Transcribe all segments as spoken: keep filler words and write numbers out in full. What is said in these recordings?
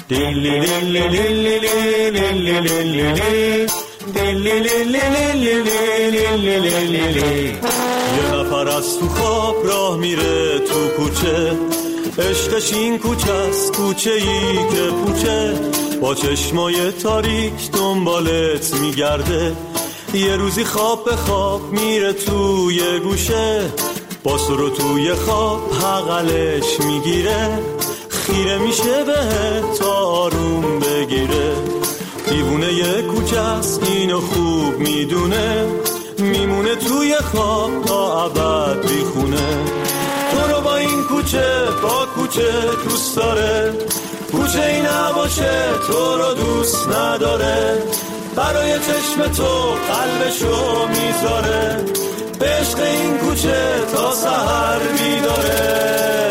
یه نفر از تو خواب راه میره تو کوچه، عشقش این کوچه است، کوچه ای که پوچه، با چشمای تاریک دنبالت میگرده. یه روزی خواب به خواب میره توی گوشه، با سرو توی خواب حقلش میگیره، خیره میشه بهت تا آروم بگیره. دیوونه یه کوچه است اینو خوب میدونه، میمونه توی خواب تا ابد بیخونه. تو رو با این کوچه با کوچه دوست داره، کوچه ای نباشه تو رو دوست نداره. برای چشم تو قلبشو میذاره، به عشق این کوچه تا سحر بیداره.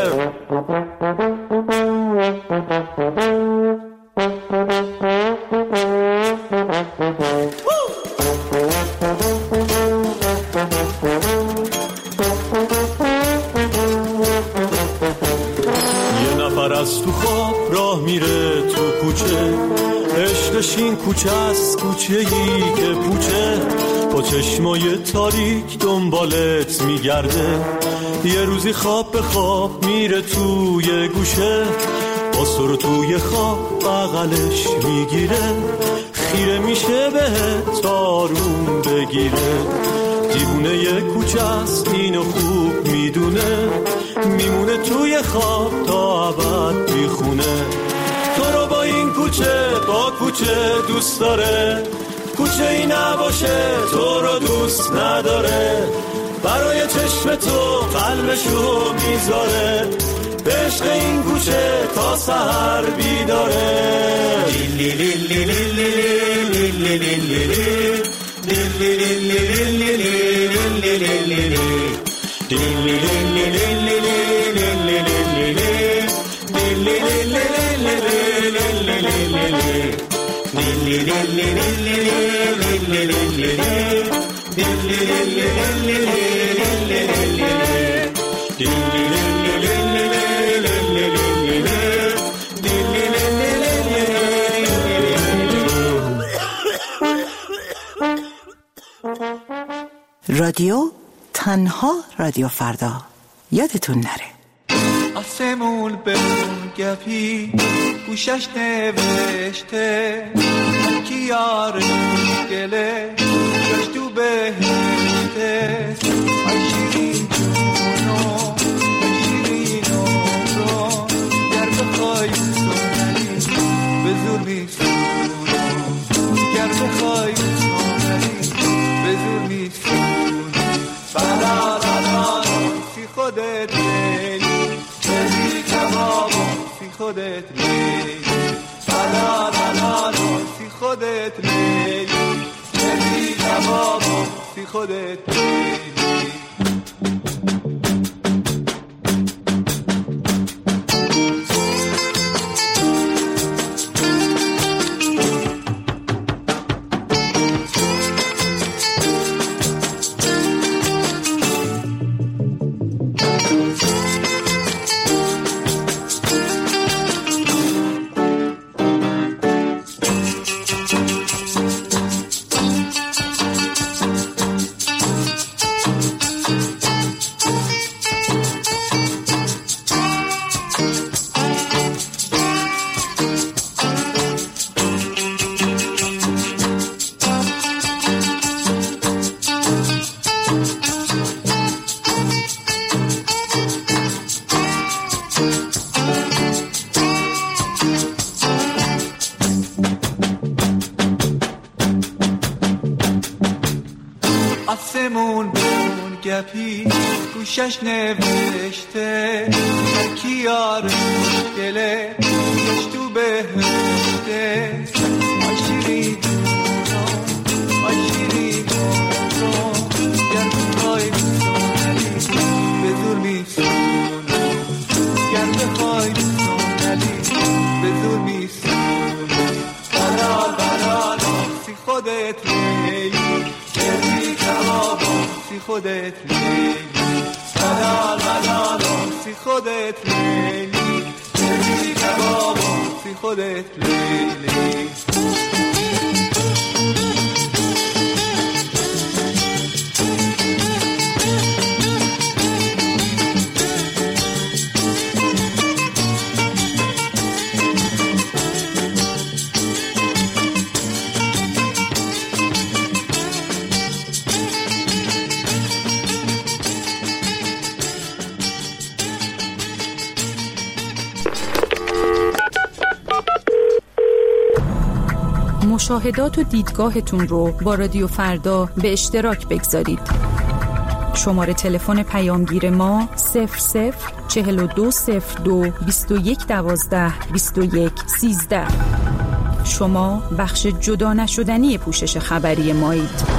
یه نفر از تو خواب راه میره تو کوچه، عشقش این کوچه است، کوچه ای که پوچه، با چشمای تاریک دنبالت میگرده. یه روزی خواب به خواب میره توی گوشه، با سر توی خواب بغلش میگیره، خیره میشه بهت تا آروم بگیره. دیوونه یه کوچه است اینو خوب میدونه، میمونه توی خواب تا ابد بیخونه. تو رو با این کوچه با کوچه دوست داره، کوچه ای نباشه تو رو دوست نداره. برای چشم تو قلبشو میذاره، به عشق این کوچه تا سحر بیداره. لیلی لیلی لیلی لیلی لیلی لیلی لیلی لیلی رادیو تنها رادیو فردا، یادتون نره. آسمون به اون گپی گوشش نوشته، کی یار گله جاش تو بهشته. آشیرین جونو آشیرین عمرو، گر بخوای سونری به زور میسونو، گر بخوای سونری به زور میسونو. بلا بلا سی خودت لیلی، بزی کبابو سی خودت لیلی. بلا بلا سی خودت لیلی، بزی کبابو سی خودت لیلی. آسمون به اون گپی گوشش نوشته، کی یار گله جاش تو بهشته. آشیرین جونو آشیرین عمرو، گر بخوای سونری به زور میسونو، گر بخوای سونری به زور میسونو. بلال بلال سی خودت لیلی، بزی کبابو سی خودت لیلی. بلال بلال سی خودت لیلی، بزی کبابو سی خودت خودت لیلی. مشاهدات و دیدگاهتون رو با رادیو فردا به اشتراک بگذارید. شماره تلفن پیامگیر ما صفر صفر چهل و دو صفر دو بیست و یک دوازده بیست و یک سیزده. شما بخش جدا نشدنی پوشش خبری مایید.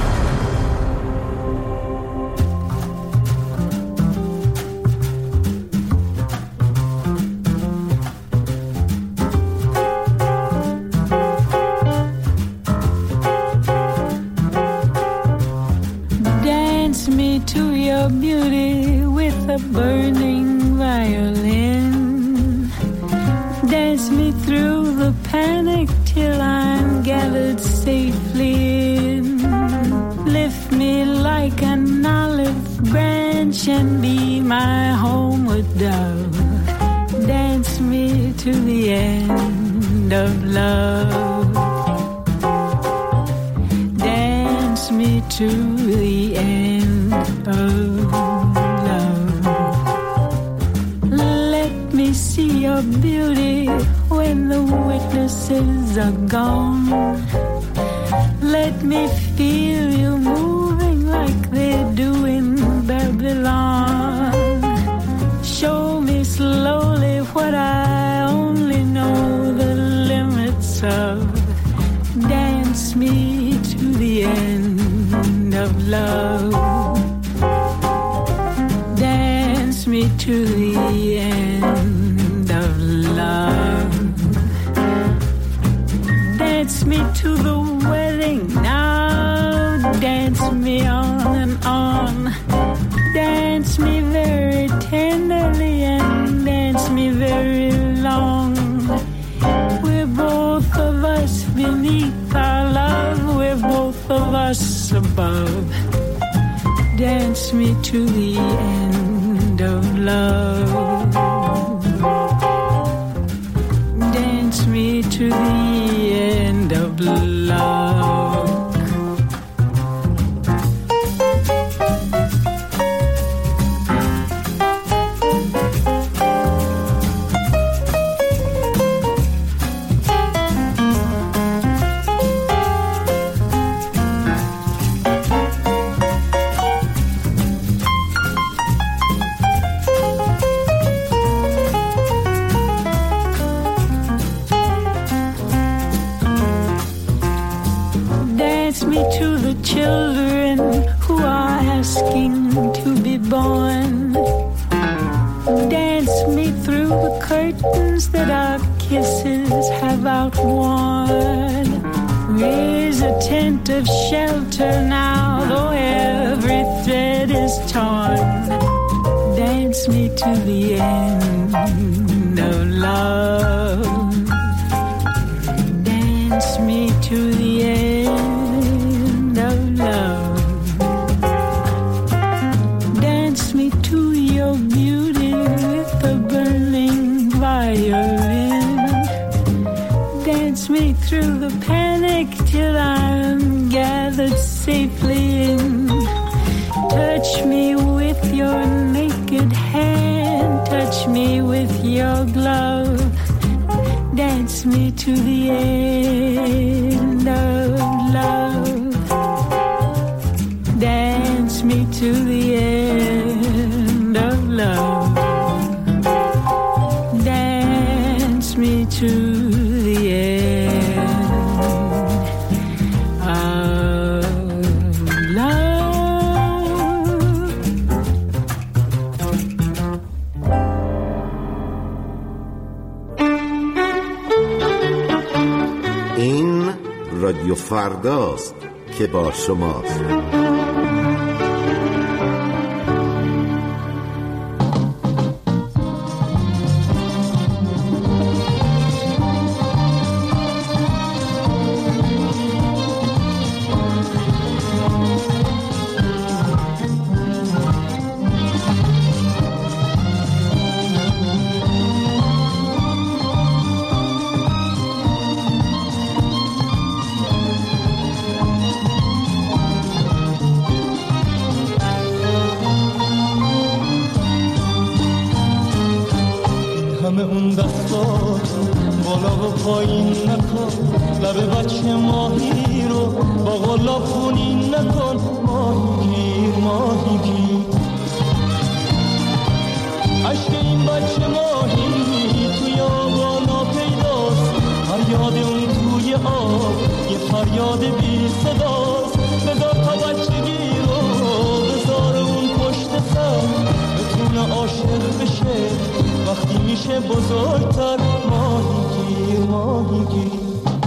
Dance me to the end of love. Dance me to the end of love. Children who are asking to be born, dance me through the curtains that our kisses have outworn. Raise a tent of shelter now, though every thread is torn. Dance me to the end of love. Dance me to the end of love. Dance me to your beauty with a burning violin. Dance me through the panic till I'm gathered safely in. Touch me with your naked hand, touch me with your glove. Dance me to the end of love. Dance me to the end of love. Dance me to the end of love. این رادیو فرداست که با شماست. پایین نکن، لب بچه ماهی رو با غلا خونین نکن. ماهی گیر ماهی گیر، عشق این بچه ماهی توی آبانا پیداست، فریاد اون توی آب یه فریاد بی صداست. بذار تا بچگی رو بذار اون پشت سر، بتونه عاشق بشه وقتی میشه بزرگتر. ماهی گیر ماهی گیر،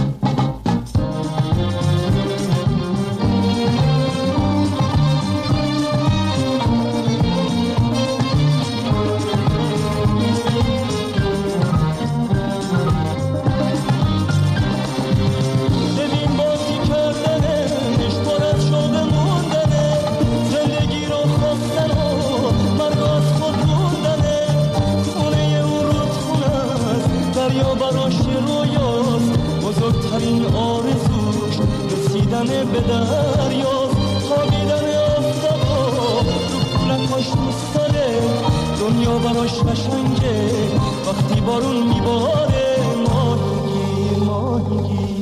بزرگترین آرزوش رسیدن به دریاست. خوابیدن آفتابا رو کولکاش میستاره، دنیا براش قشنگه وقتی بارون میباره. ماهی گیر ماهی گیر،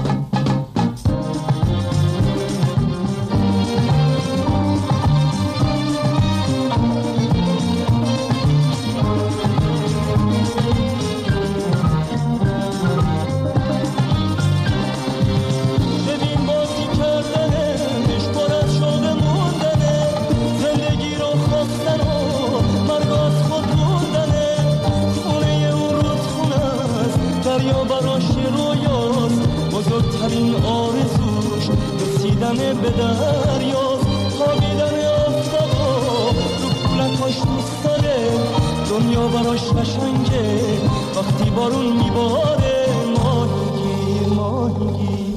بزرگترین آرزوش رسیدن به دریاست. خوابیدن آفتابا رو کولکاش میستاره، دنیا براش قشنگه وقتی بارون میباره. ماهی گیر ماهی گیر،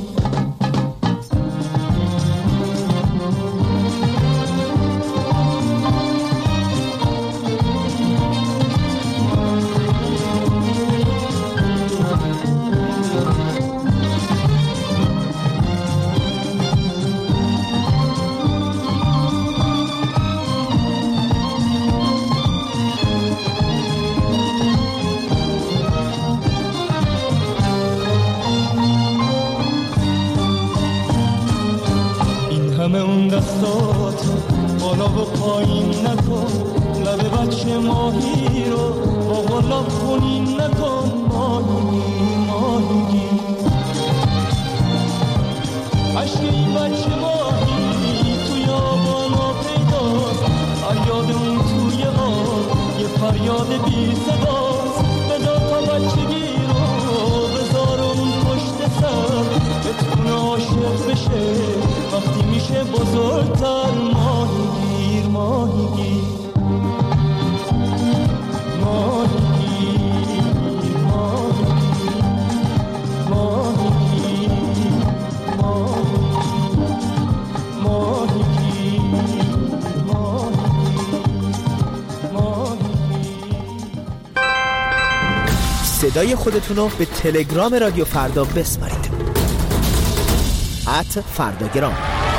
دستاتو بالا و پایین نکن، لب بچه ماهی رو با غلا خونین نکن. ماهی ماهی عشق این بچه ماهی توی آبانا پیداست، فریاد اون توی آب یه فریاد بی صداست. بذار تا بچگی رو بذار اون پشت سر، بتونه عاشق بشه وقتی میشه بزرگتر. ماهی گیر ماهی گیر، ماهی گیر ماهی گیر، ماهی گیر ماهی گیر، ماهی گیر. صدای خودتون رو به تلگرام رادیو فردا بسپارید. ات فرداگرام.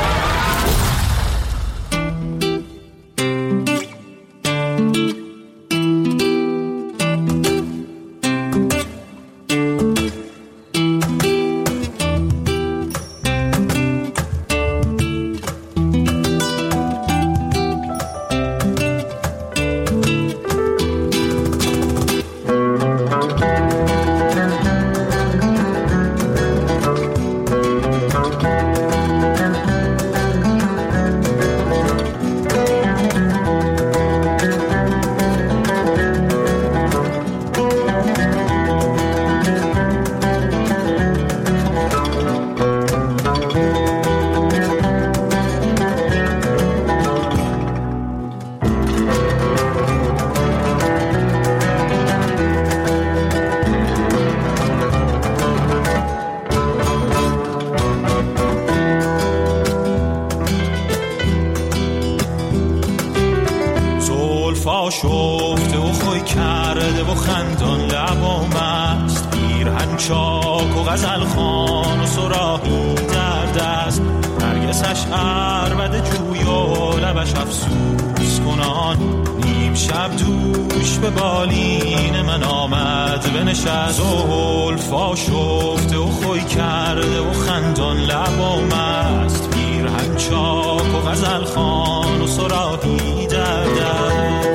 شفته و خوی کرده و خندان لبام است، پیرهن چاک و غزل خان و سراحی در دست، نرگسش عربد جوی و لبش افسوس کنان، نیم شب دوش به بالین من آمد بنشست، زلفا شفته و خوی کرده و خندان لبام است، پیرهن چاک و غزل خوان و صراحی در دست.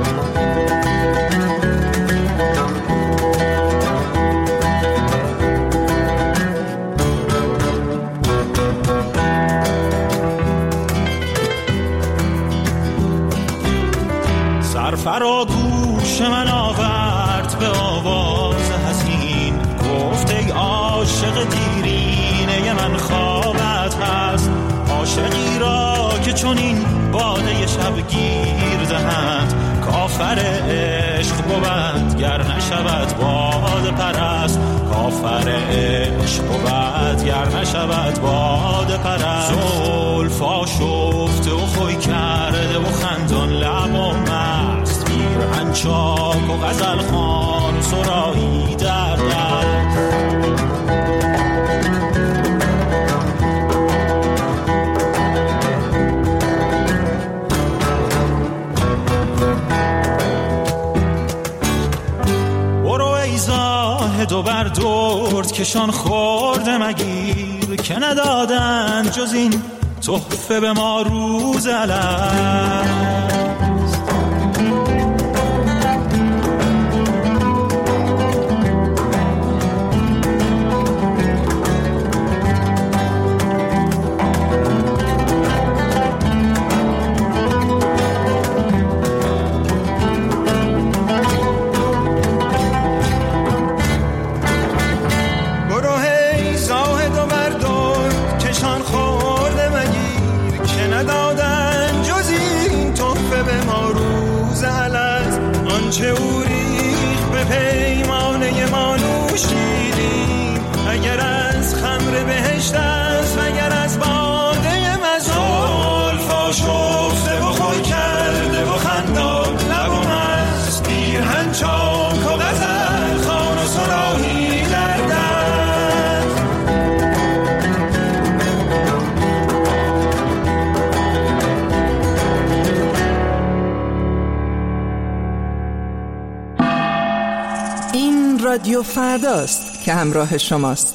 سرفرا گوش من آورد به آواز حزین، گفت ای عاشق دیرینه من خوابت هست، عاشقی را که چون این باده شب گیر دهند، کافر عشق بود گر نشود باد پرست، کافر عشق بود گر نشود باد پرست. زلفا شفته و خوی کرده و خندان لبام است، پیرهن چاک و غزل خوان و صراحی در دست. دو بر درد کشان خورده مگیر، که ندادن جز این تحفه به ما روز الست. چه او ریخ به پیمانه ما نوشیدیم، اگر از خمر بهشت است و اگر از باده مزون، زلفا شفته و خوی کرده و خندان لبم است، پیرهن چاک و غزل خوان و صراحی در دست. رادیو فرداست که همراه شماست.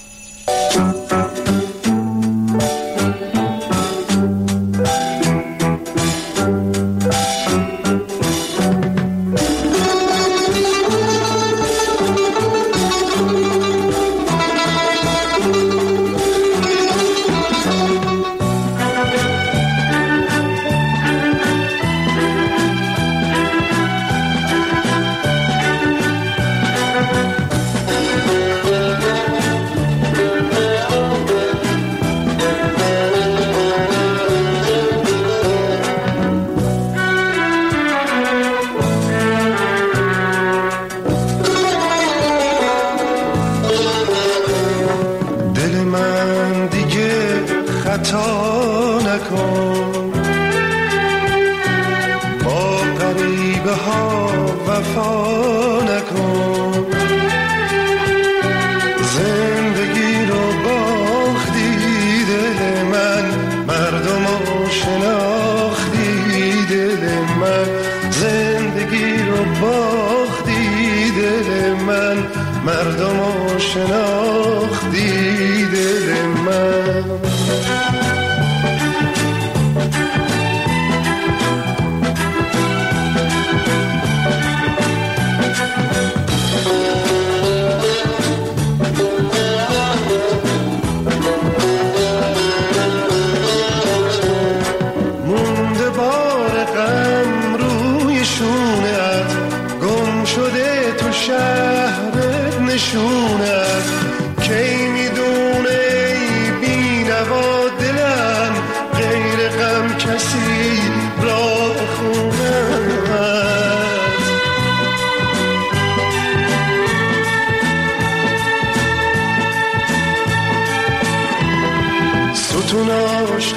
ستوناش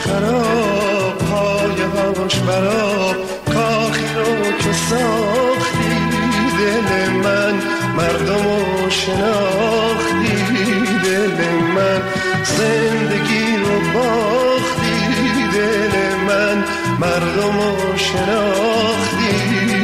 خراب، پایه هاش براب، کاخی رو که ساختی دل من، مردمو شناختی دل من، زندگی رو باختی دل من، مردمو شناختی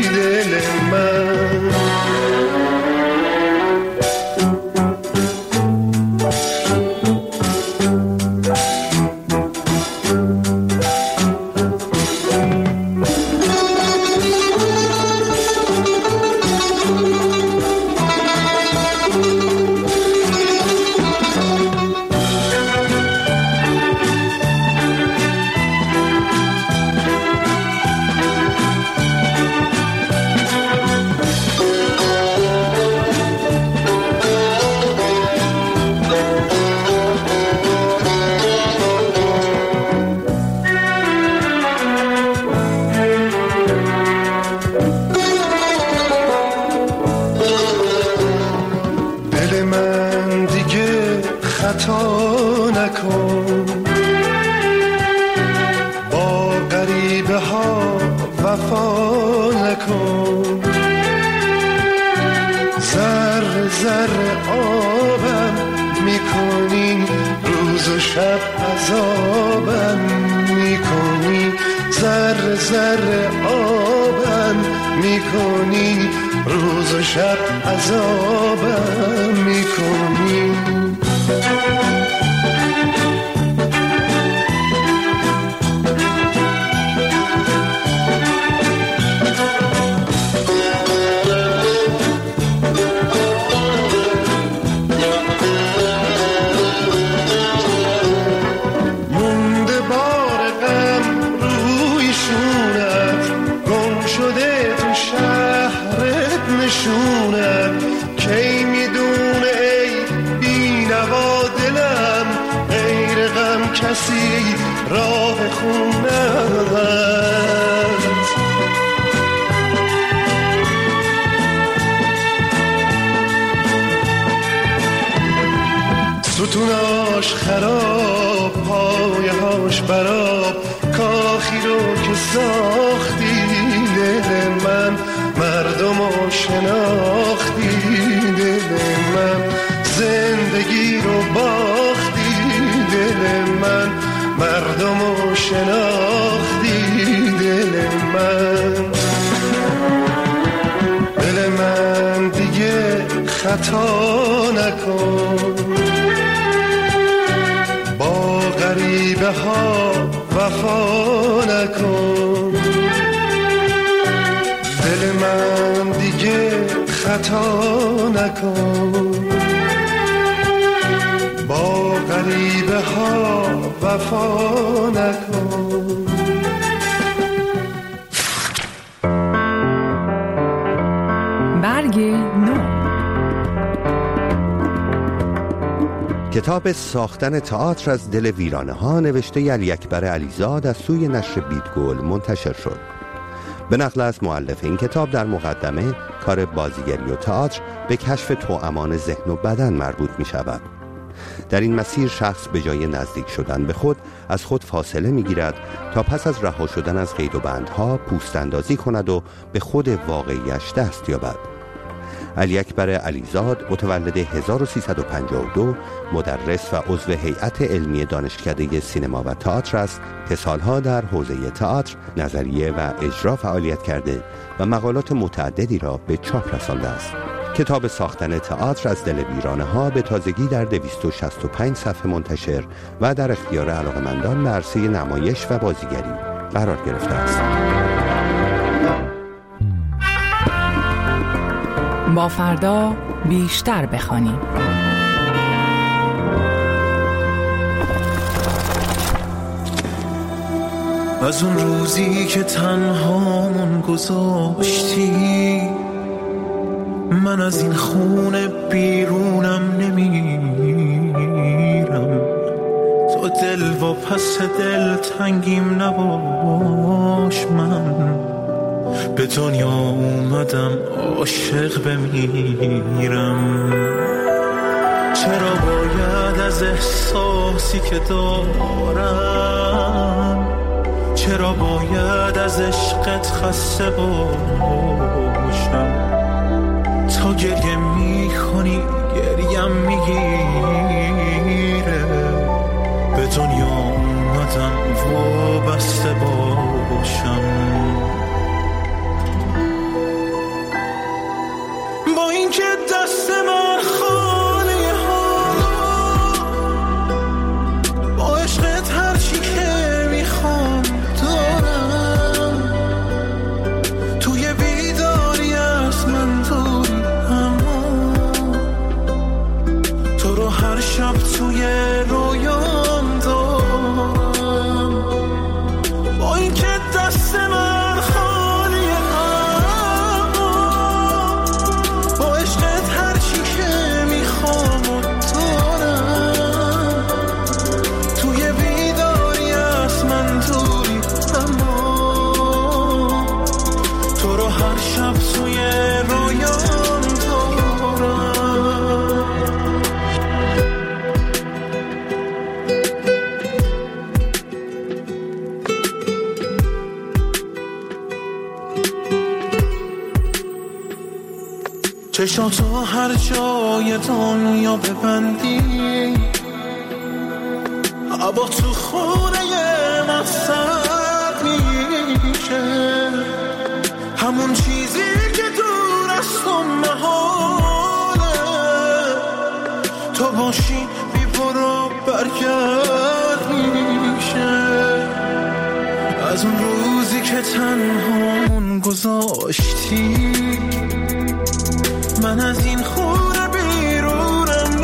خطا نکن، با غریبه ها وفا نکن. ذره ذره آبم میکنی، روز و شب عذابم میکنی. ذره ذره آبم میکنی، روز و شب عذابم میکنی. کی میدونه ای بی‌نوا دلم، غیر غم کسی راه خونه است. ستوناش خراب، پایهاش براب، کاخی رو که ساختی دل من، مردمو شناختی دل من، زندگی رو باختی دل من، مردمو شناختی دل من. دل من دیگه خطا نکن، با غریبه ها وفا نکن. دل من دیگه خطا نکن، با غریبه ها وفا نکن. برگ نو. کتاب ساختن تئاتر از دل ویرانه ها نوشته علی اکبر علیزاد از سوی نشر بیدگل منتشر شد. به نقل از مؤلف این کتاب در مقدمه کار بازیگری و تئاتر به کشف توامان ذهن و بدن مربوط می شود. در این مسیر شخص به جای نزدیک شدن به خود از خود فاصله می گیرد تا پس از رها شدن از قید و بندها پوست اندازی کند و به خود واقعیش دست یابد. علی اکبر علیزاد متولد هزار و سیصد و پنجاه و دو، مدرس و عضو هیئت علمی دانشکده سینما و تئاتر است که سالها در حوزه تئاتر، نظریه و اجرا فعالیت کرده و مقالات متعددی را به چاپ رسانده است. کتاب ساختن تئاتر از دل ویرانه ها به تازگی در دویست و شصت و پنج صفحه منتشر و در اختیار علاقه‌مندان به عرصه نمایش و بازیگری قرار گرفته است. با فردا بیشتر بخوانیم. از اون روزی که تنهامون گذاشتی، من از این خونه بیرونم نمیرم. تو دل و پس دل تنگیم نباش، من به دنیا اومدم عاشق بمیرم. چرا باید از احساسی که دارم، چرا باید از عشقت خسته باشم؟ تا گریه میکنی گریم میگیره، به دنیا اومدم وابسته باشم. با اینکه دست من خاله ها، با عشقت هرچی که میخوام دارم، توی بیداری از من دوری، اما تو رو هر شب توی رویام دارم. با اینکه دست من خالی اما با عشقت هرچی که میخوام دارم، توی بیداری از من دوری، اما تو رو هر شب توی رویام دارم. چشاتو هر جای دنیا ببندی، هوا تو خونه من سرد میشه، همون چیزی که دور از تو محاله، تو باشی بی برو برگرد میشه. از اون روزی که تنهامون گذاشتی، من از این خونه بیرونم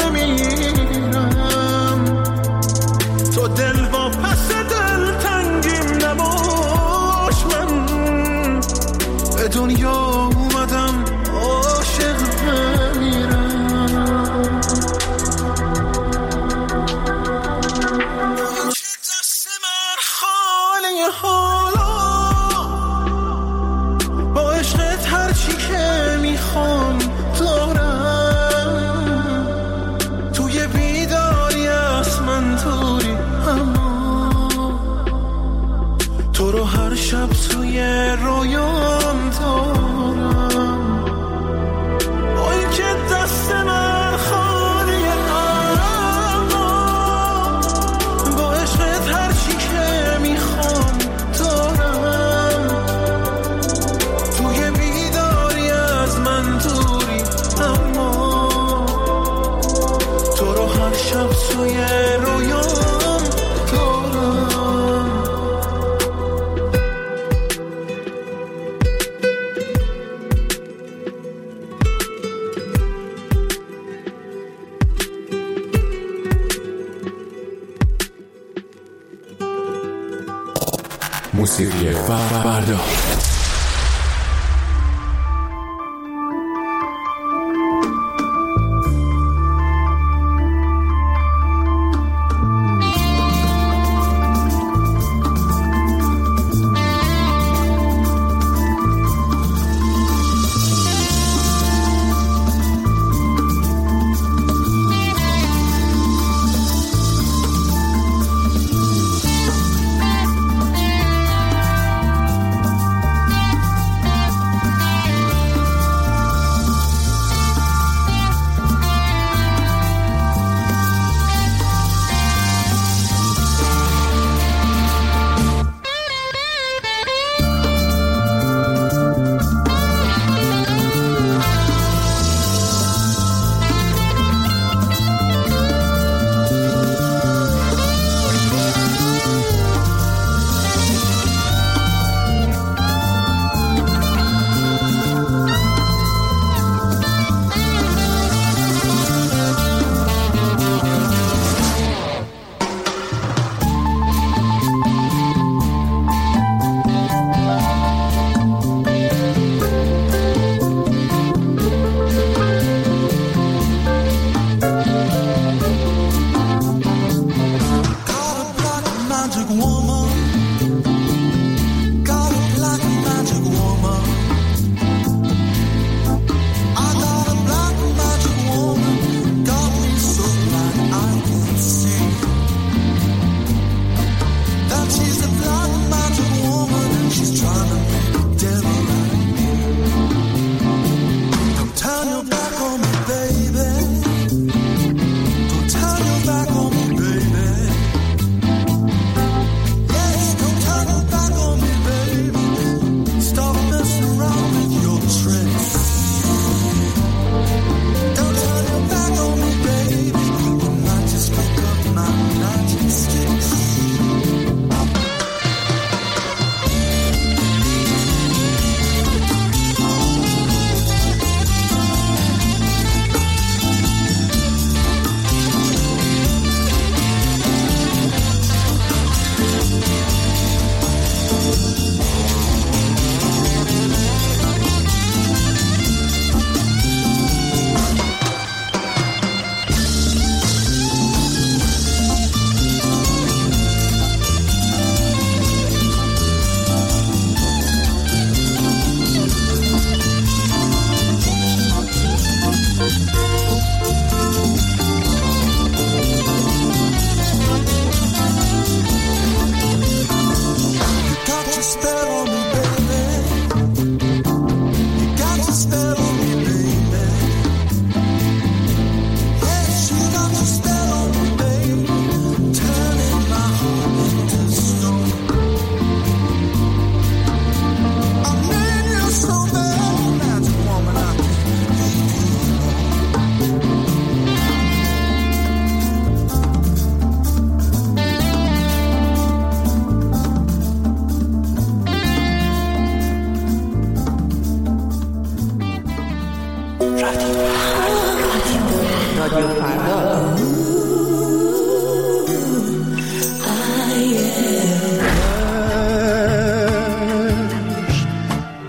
نمیرم، تو دل با پس دل تنگیم نباش، من به دنیا اومدم عاشق بمیرم. دست من خالی حالا، با عشقت هرچی که میخوام دارم، توی بیداری از من توری، اما تو رو هر شب توی رویام دارم. با این که دست من خالیه، اما با عشقت هرچی که میخوام دارم، توی بیداری از من دوری، اما تو رو هر شب توی رویام دارم. موسیقی فردا.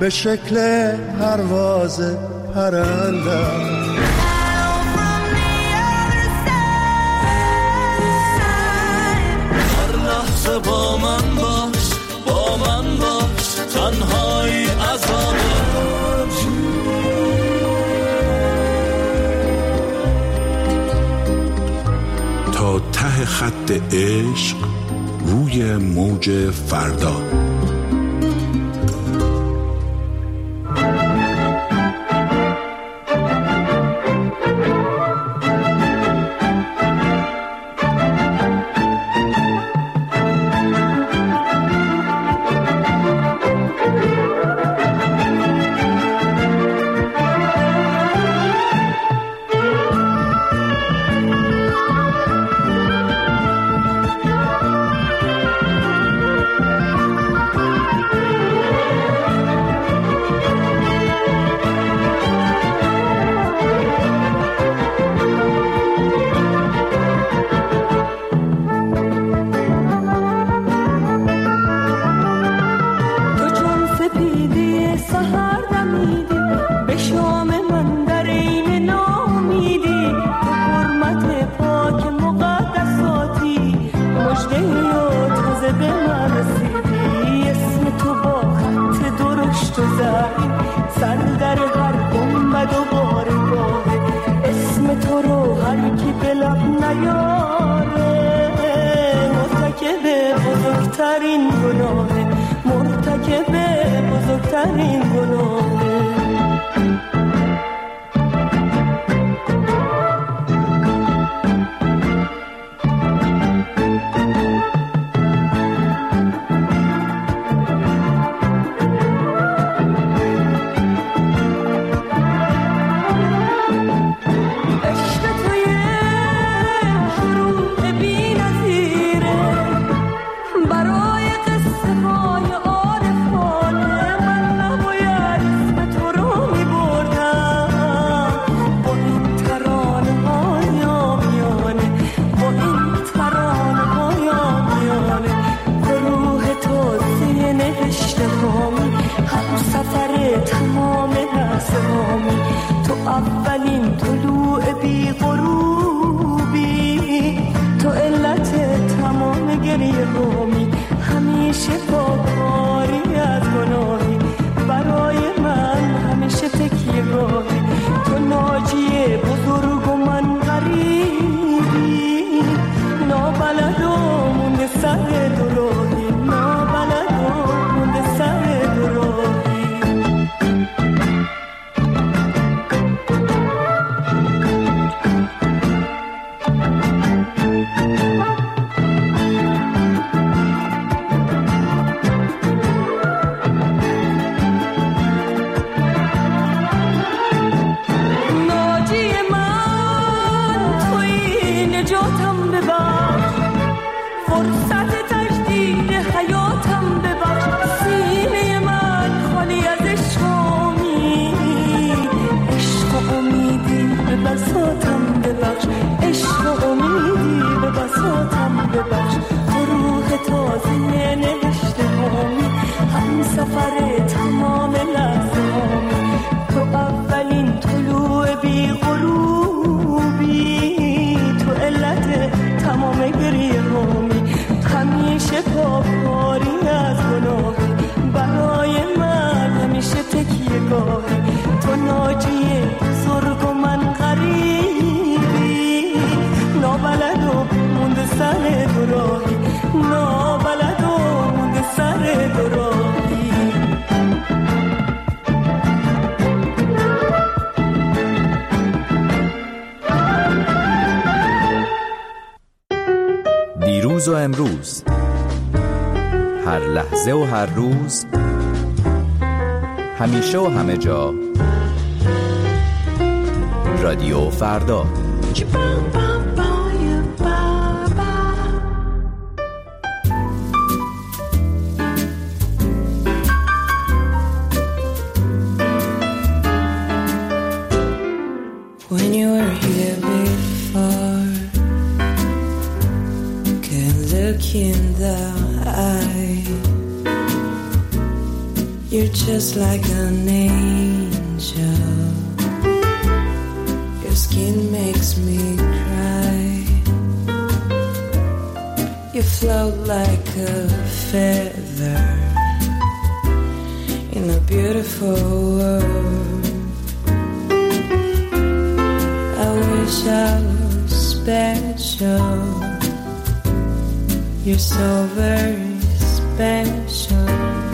به شکل پرواز پرندم. هر لحظه با من باش، با من باش، تنهایی عذابه. تا ته خط عشق روی موج فردا. دیروز و امروز، هر لحظه و هر روز، همیشه و همه جا، رادیو فردا. You're just like an angel. Your skin makes me cry. You float like a feather in a beautiful world. I wish I was special. You're so very special.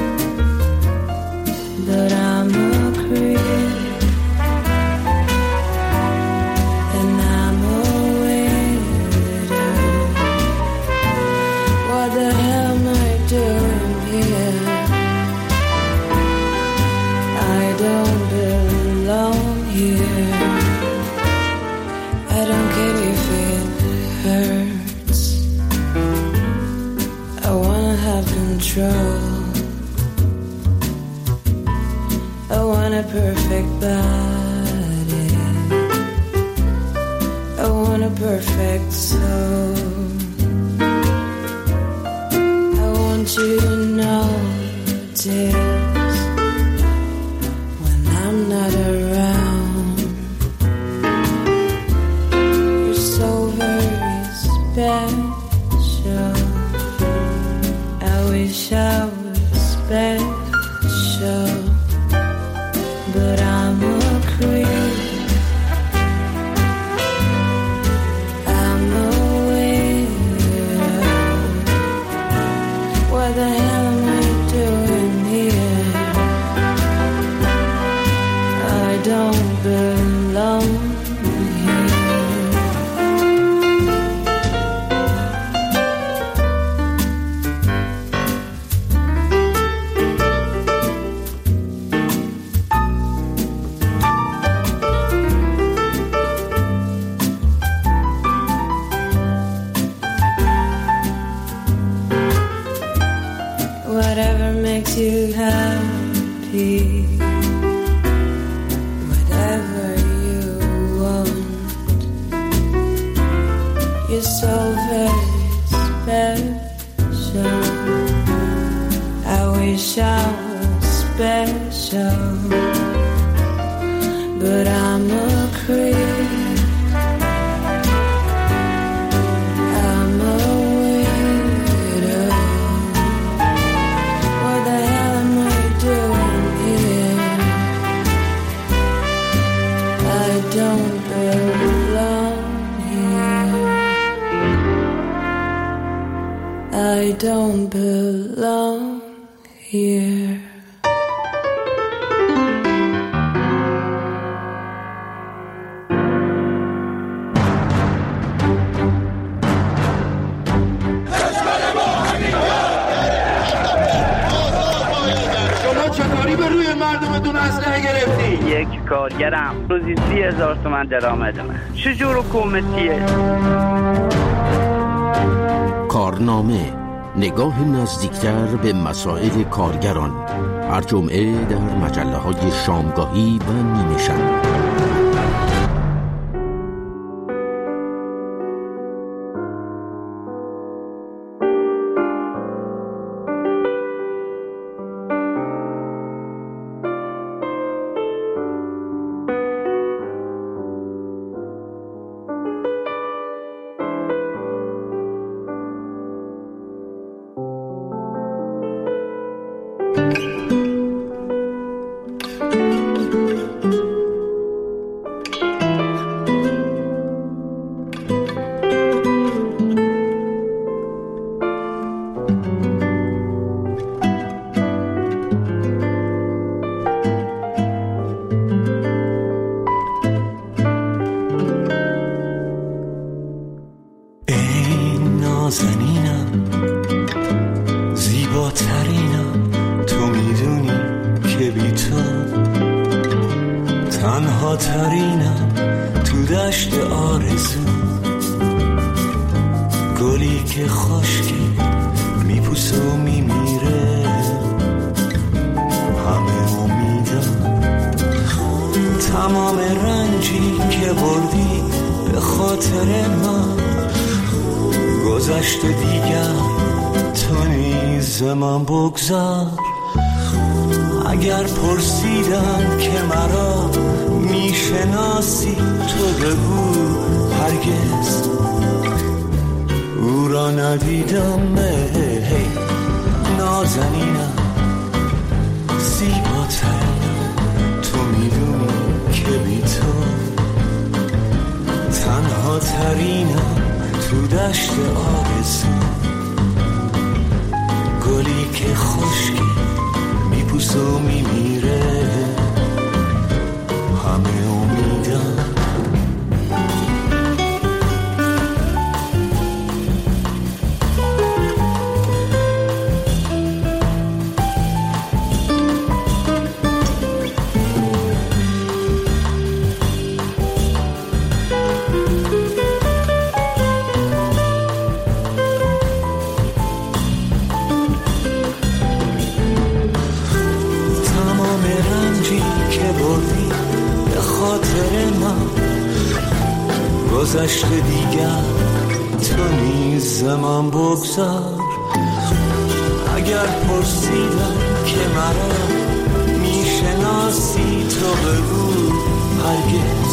But I'm a creep, and I'm a widow. What the hell am I doing here? I don't belong here. I don't care if it hurts. I wanna have control. I want a perfect body. I want a perfect soul. I want you to notice when I'm not around. You're so very special. I wish I was special. But I'm a creep. I'm a widow. What the hell am I doing here? I don't belong here. Whatever makes you happy, whatever you want. You're so very special. I wish I was special, but I'm a creep. I'm a widow. What the hell am I doing here? I don't belong here. I don't belong here. چطوری به روی مردمتون اسلحه گرفتی؟ یک کارگرم روزی سی هزار تومن درآمدمه. چجور حکومتیه؟ کارنامه، نگاه نزدیکتر به مسائل کارگران، هر جمعه در مجله های شامگاهی و نیمه شب. نازنینم، زیباترینم، تو میدونی که بی تو تنها ترینم تو دشت آرزو، گلی که خشکی میپوسه و میمیره، همه امیدم تمام رنجی که بردی به خاطر من گذشت دیگر، تو نیز من بگذار، اگر پرسیدم که مرا میشناسی تو بگو هرگز او را ندیدم. هی نازنینم زیباترینم تو میدونی که بی تو تنها ترینم تو دشت آرزو. گلی که خشکی میپوسه و میمیره همه امیدم. گذشته دیگر تو نیز من بگذار. اگر پرسیدم که مرا میشناسی تو بگو هرگز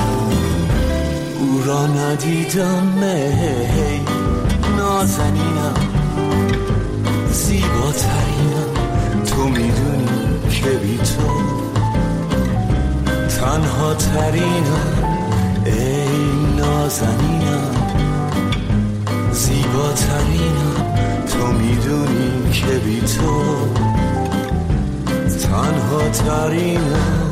او را ندیدم. هی نازنینم زیباترینم تو میدونی که بی تو تنها ترینم. ای نازنینم زیباترینم تو میدونی که بی تو تنها ترینم.